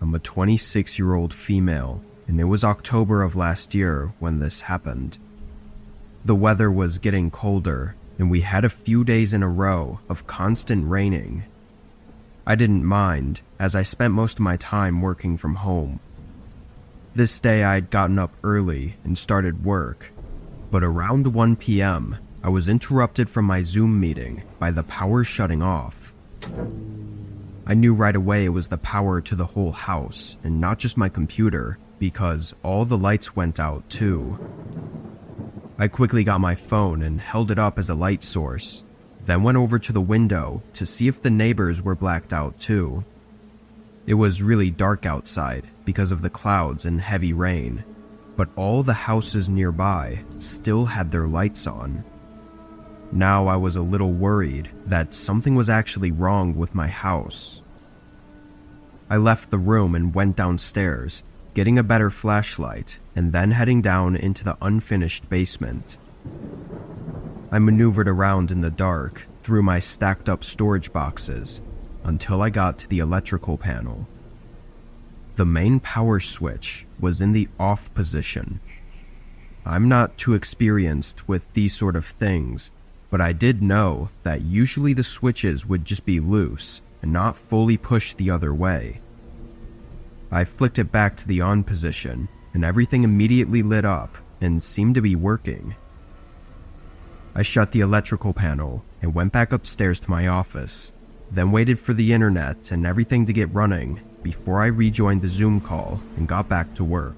I'm a 26-year-old female, and it was October of last year when this happened. The weather was getting colder, and we had a few days in a row of constant raining. I didn't mind, as I spent most of my time working from home. This day I had gotten up early and started work, but around 1 p.m., I was interrupted from my Zoom meeting by the power shutting off. I knew right away it was the power to the whole house and not just my computer, because all the lights went out too. I quickly got my phone and held it up as a light source, then went over to the window to see if the neighbors were blacked out too. It was really dark outside because of the clouds and heavy rain, but all the houses nearby still had their lights on. Now I was a little worried that something was actually wrong with my house. I left the room and went downstairs, getting a better flashlight, and then heading down into the unfinished basement. I maneuvered around in the dark through my stacked up storage boxes until I got to the electrical panel. The main power switch was in the off position. I'm not too experienced with these sort of things, but I did know that usually the switches would just be loose and not fully pushed the other way. I flicked it back to the on position, and everything immediately lit up and seemed to be working. I shut the electrical panel and went back upstairs to my office, then waited for the internet and everything to get running before I rejoined the Zoom call and got back to work.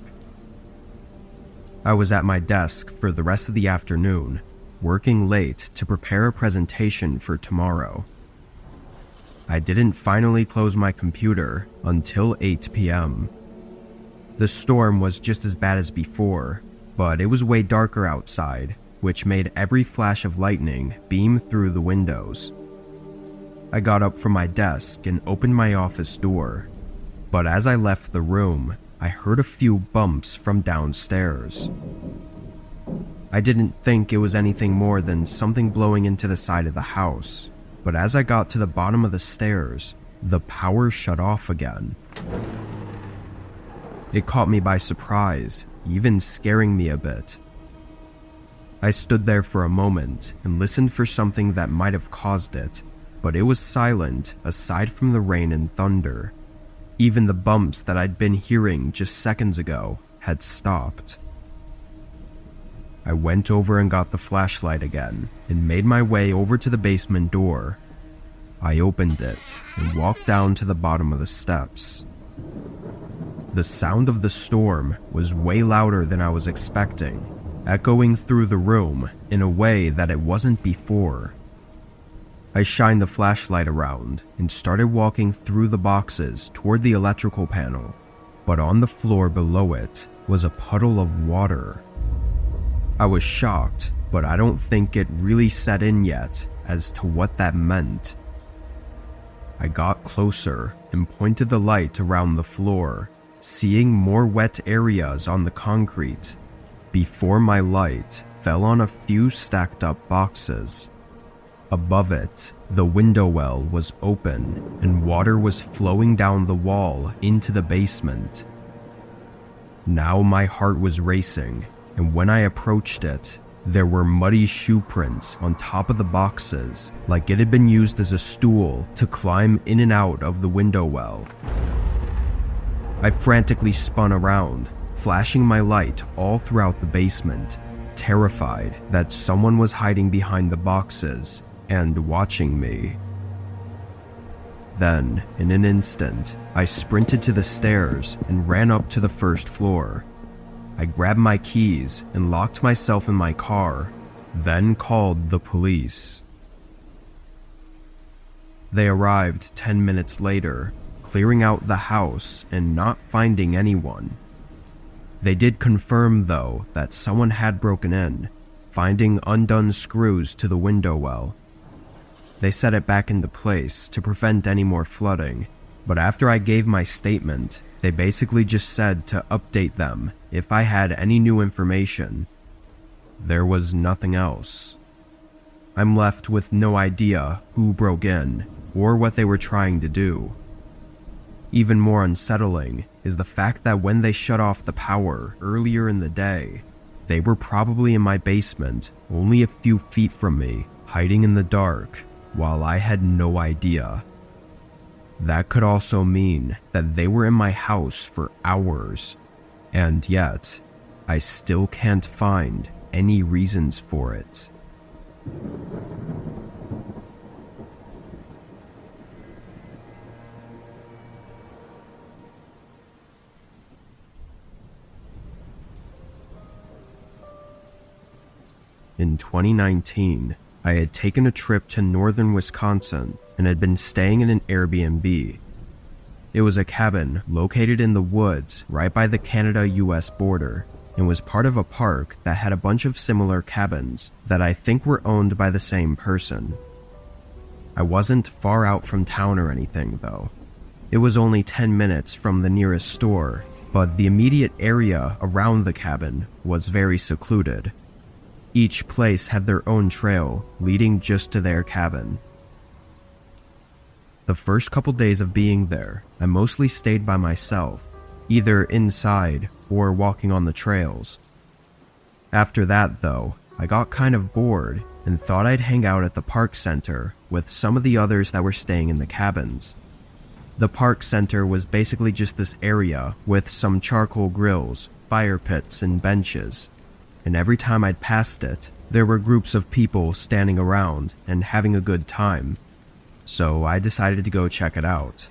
I was at my desk for the rest of the afternoon, working late to prepare a presentation for tomorrow. I didn't finally close my computer until 8 p.m. The storm was just as bad as before, but it was way darker outside, which made every flash of lightning beam through the windows. I got up from my desk and opened my office door, but as I left the room, I heard a few bumps from downstairs. I didn't think it was anything more than something blowing into the side of the house, but as I got to the bottom of the stairs, the power shut off again. It caught me by surprise, even scaring me a bit. I stood there for a moment and listened for something that might have caused it, but it was silent aside from the rain and thunder. Even the bumps that I'd been hearing just seconds ago had stopped. I went over and got the flashlight again and made my way over to the basement door. I opened it and walked down to the bottom of the steps. The sound of the storm was way louder than I was expecting, echoing through the room in a way that it wasn't before. I shined the flashlight around and started walking through the boxes toward the electrical panel, but on the floor below it was a puddle of water. I was shocked, but I don't think it really set in yet as to what that meant. I got closer and pointed the light around the floor, seeing more wet areas on the concrete, before my light fell on a few stacked up boxes. Above it, the window well was open and water was flowing down the wall into the basement. Now my heart was racing, and when I approached it, there were muddy shoe prints on top of the boxes, like it had been used as a stool to climb in and out of the window well. I frantically spun around, flashing my light all throughout the basement, terrified that someone was hiding behind the boxes and watching me. Then, in an instant, I sprinted to the stairs and ran up to the first floor. I grabbed my keys and locked myself in my car, then called the police. They arrived 10 minutes later, clearing out the house and not finding anyone. They did confirm, though, that someone had broken in, finding undone screws to the window well. They set it back into place to prevent any more flooding, but after I gave my statement, they basically just said to update them if I had any new information. There was nothing else. I'm left with no idea who broke in or what they were trying to do. Even more unsettling is the fact that when they shut off the power earlier in the day, they were probably in my basement, only a few feet from me, hiding in the dark, while I had no idea. That could also mean that they were in my house for hours, and yet, I still can't find any reasons for it. In 2019, I had taken a trip to northern Wisconsin and had been staying in an Airbnb. It was a cabin located in the woods right by the Canada-US border and was part of a park that had a bunch of similar cabins that I think were owned by the same person. I wasn't far out from town or anything, though. It was only 10 minutes from the nearest store, but the immediate area around the cabin was very secluded. Each place had their own trail leading just to their cabin. The first couple days of being there, I mostly stayed by myself, either inside or walking on the trails. After that, though, I got kind of bored and thought I'd hang out at the park center with some of the others that were staying in the cabins. The park center was basically just this area with some charcoal grills, fire pits, and benches. And every time I'd passed it, there were groups of people standing around and having a good time, so I decided to go check it out.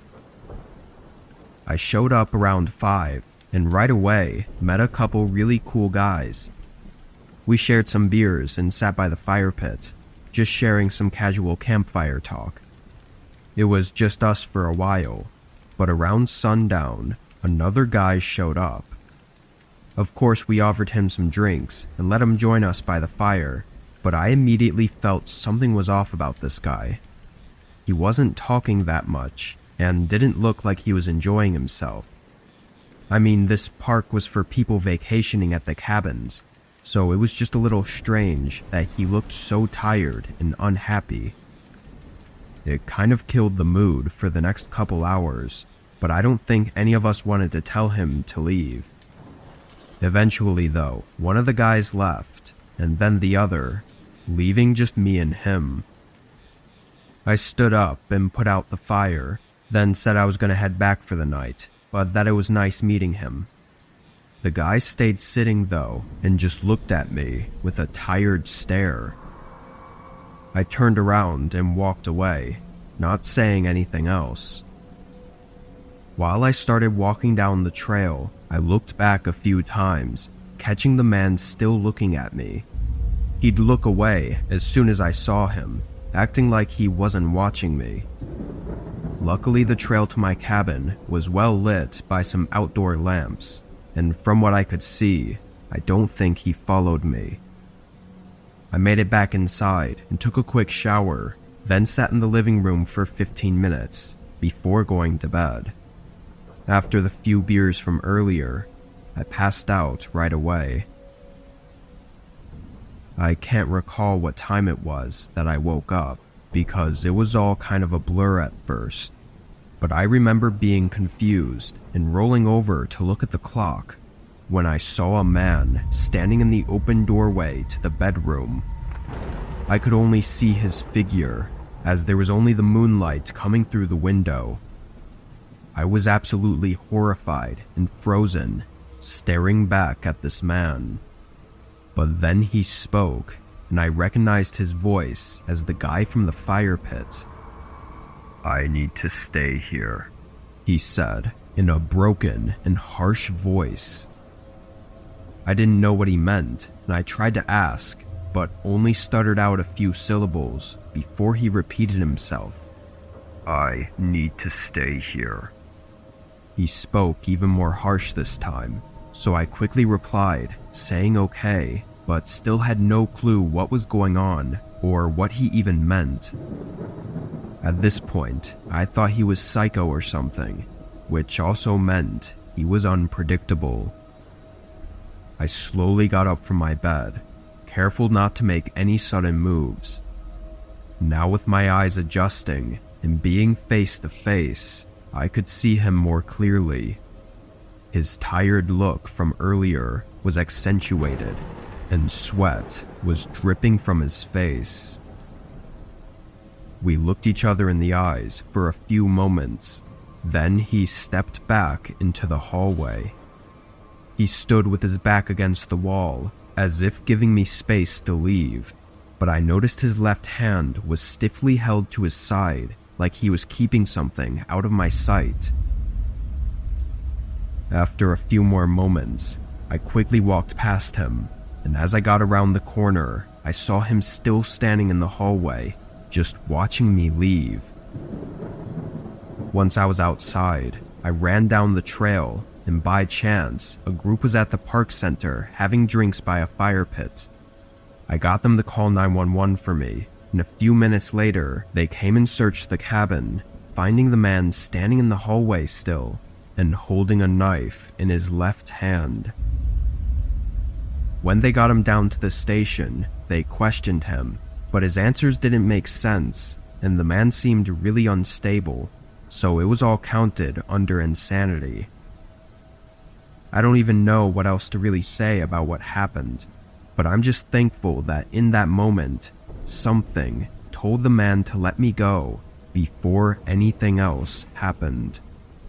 I showed up around 5, and right away met a couple really cool guys. We shared some beers and sat by the fire pit, just sharing some casual campfire talk. It was just us for a while, but around sundown, another guy showed up. Of course, we offered him some drinks and let him join us by the fire, but I immediately felt something was off about this guy. He wasn't talking that much, and didn't look like he was enjoying himself. I mean, this park was for people vacationing at the cabins, so it was just a little strange that he looked so tired and unhappy. It kind of killed the mood for the next couple hours, but I don't think any of us wanted to tell him to leave. Eventually, though, one of the guys left, and then the other, leaving just me and him. I stood up and put out the fire, then said I was going to head back for the night, but that it was nice meeting him. The guy stayed sitting, though, and just looked at me with a tired stare. I turned around and walked away, not saying anything else. While I started walking down the trail, I looked back a few times, catching the man still looking at me. He'd look away as soon as I saw him, acting like he wasn't watching me. Luckily, the trail to my cabin was well lit by some outdoor lamps, and from what I could see, I don't think he followed me. I made it back inside and took a quick shower, then sat in the living room for 15 minutes before going to bed. After the few beers from earlier, I passed out right away. I can't recall what time it was that I woke up, because it was all kind of a blur at first, but I remember being confused and rolling over to look at the clock when I saw a man standing in the open doorway to the bedroom. I could only see his figure, as there was only the moonlight coming through the window. I was absolutely horrified and frozen, staring back at this man. But then he spoke, and I recognized his voice as the guy from the fire pit. "I need to stay here," he said, in a broken and harsh voice. I didn't know what he meant, and I tried to ask, but only stuttered out a few syllables before he repeated himself. "I need to stay here." He spoke even more harsh this time, so I quickly replied, saying okay, but still had no clue what was going on or what he even meant. At this point, I thought he was psycho or something, which also meant he was unpredictable. I slowly got up from my bed, careful not to make any sudden moves. Now with my eyes adjusting and being face to face, I could see him more clearly. His tired look from earlier was accentuated, and sweat was dripping from his face. We looked each other in the eyes for a few moments. Then he stepped back into the hallway. He stood with his back against the wall, as if giving me space to leave, but I noticed his left hand was stiffly held to his side, like he was keeping something out of my sight. After a few more moments, I quickly walked past him, and as I got around the corner, I saw him still standing in the hallway, just watching me leave. Once I was outside, I ran down the trail, and by chance, a group was at the park center having drinks by a fire pit. I got them to call 911 for me, and a few minutes later, they came and searched the cabin, finding the man standing in the hallway still, and holding a knife in his left hand. When they got him down to the station, they questioned him, but his answers didn't make sense, and the man seemed really unstable, so it was all counted under insanity. I don't even know what else to really say about what happened, but I'm just thankful that in that moment, something told the man to let me go before anything else happened.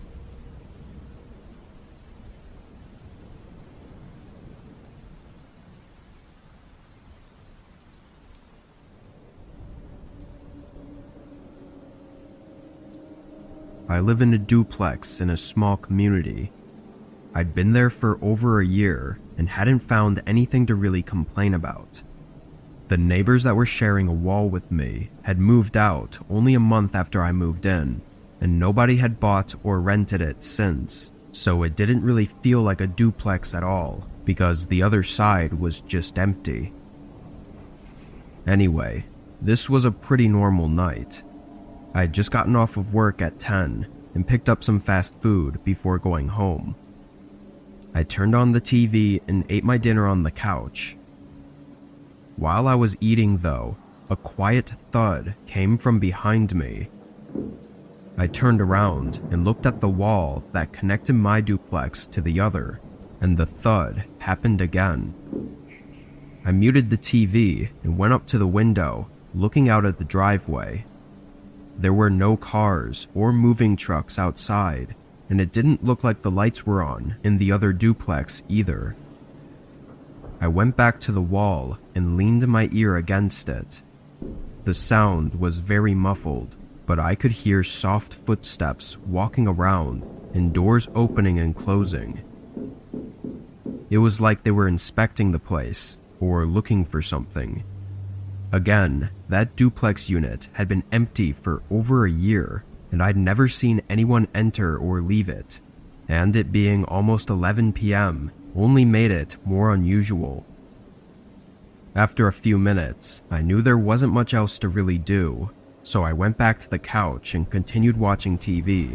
I live in a duplex in a small community. I'd been there for over a year and hadn't found anything to really complain about. The neighbors that were sharing a wall with me had moved out only a month after I moved in, and nobody had bought or rented it since, so it didn't really feel like a duplex at all because the other side was just empty. Anyway, this was a pretty normal night. I had just gotten off of work at 10 and picked up some fast food before going home. I turned on the TV and ate my dinner on the couch. While I was eating though, a quiet thud came from behind me. I turned around and looked at the wall that connected my duplex to the other, and the thud happened again. I muted the TV and went up to the window, looking out at the driveway. There were no cars or moving trucks outside, and it didn't look like the lights were on in the other duplex either. I went back to the wall and leaned my ear against it. The sound was very muffled, but I could hear soft footsteps walking around and doors opening and closing. It was like they were inspecting the place or looking for something. Again, that duplex unit had been empty for over a year, and I'd never seen anyone enter or leave it, and it being almost 11 p.m. only made it more unusual. After a few minutes, I knew there wasn't much else to really do, so I went back to the couch and continued watching TV.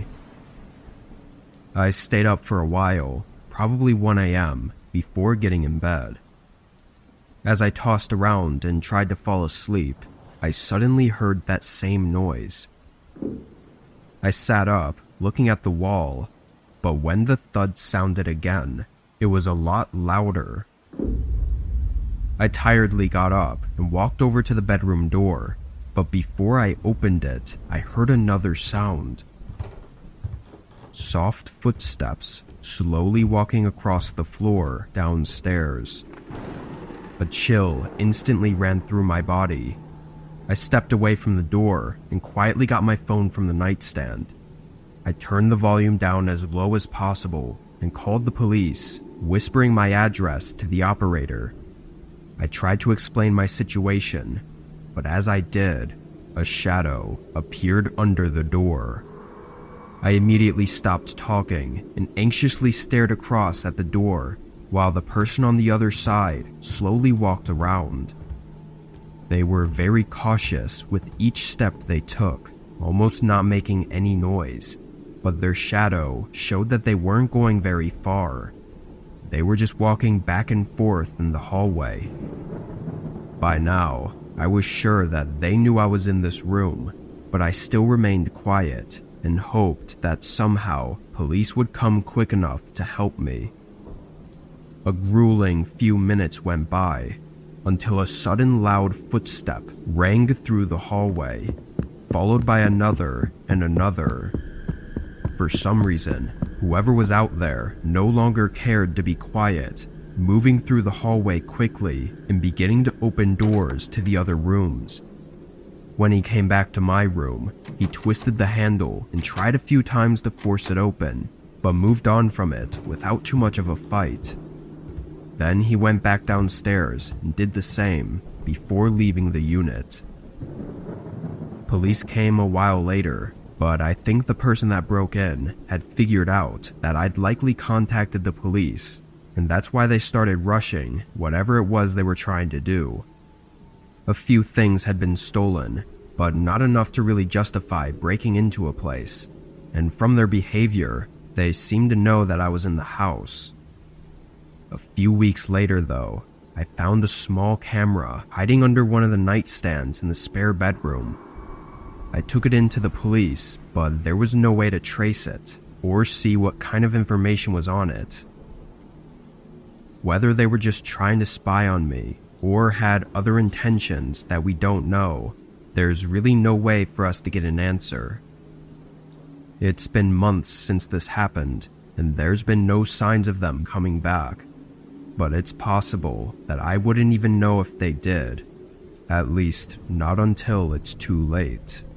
I stayed up for a while, probably 1 a.m., before getting in bed. As I tossed around and tried to fall asleep, I suddenly heard that same noise. I sat up, looking at the wall, but when the thud sounded again, it was a lot louder. I tiredly got up and walked over to the bedroom door, but before I opened it, I heard another sound. Soft footsteps slowly walking across the floor downstairs. A chill instantly ran through my body. I stepped away from the door and quietly got my phone from the nightstand. I turned the volume down as low as possible and called the police, whispering my address to the operator. I tried to explain my situation, but as I did, a shadow appeared under the door. I immediately stopped talking and anxiously stared across at the door while the person on the other side slowly walked around. They were very cautious with each step they took, almost not making any noise, but their shadow showed that they weren't going very far. They were just walking back and forth in the hallway. By now, I was sure that they knew I was in this room, but I still remained quiet and hoped that somehow police would come quick enough to help me. A grueling few minutes went by until a sudden loud footstep rang through the hallway, followed by another and another. For some reason, whoever was out there no longer cared to be quiet, moving through the hallway quickly and beginning to open doors to the other rooms. When he came back to my room, he twisted the handle and tried a few times to force it open, but moved on from it without too much of a fight. Then he went back downstairs and did the same before leaving the unit. Police came a while later, but I think the person that broke in had figured out that I'd likely contacted the police, and that's why they started rushing whatever it was they were trying to do. A few things had been stolen, but not enough to really justify breaking into a place, and from their behavior, they seemed to know that I was in the house. A few weeks later, though, I found a small camera hiding under one of the nightstands in the spare bedroom. I took it into the police, but there was no way to trace it or see what kind of information was on it. Whether they were just trying to spy on me or had other intentions that we don't know, there's really no way for us to get an answer. It's been months since this happened, and there's been no signs of them coming back. But it's possible that I wouldn't even know if they did. At least, not until it's too late.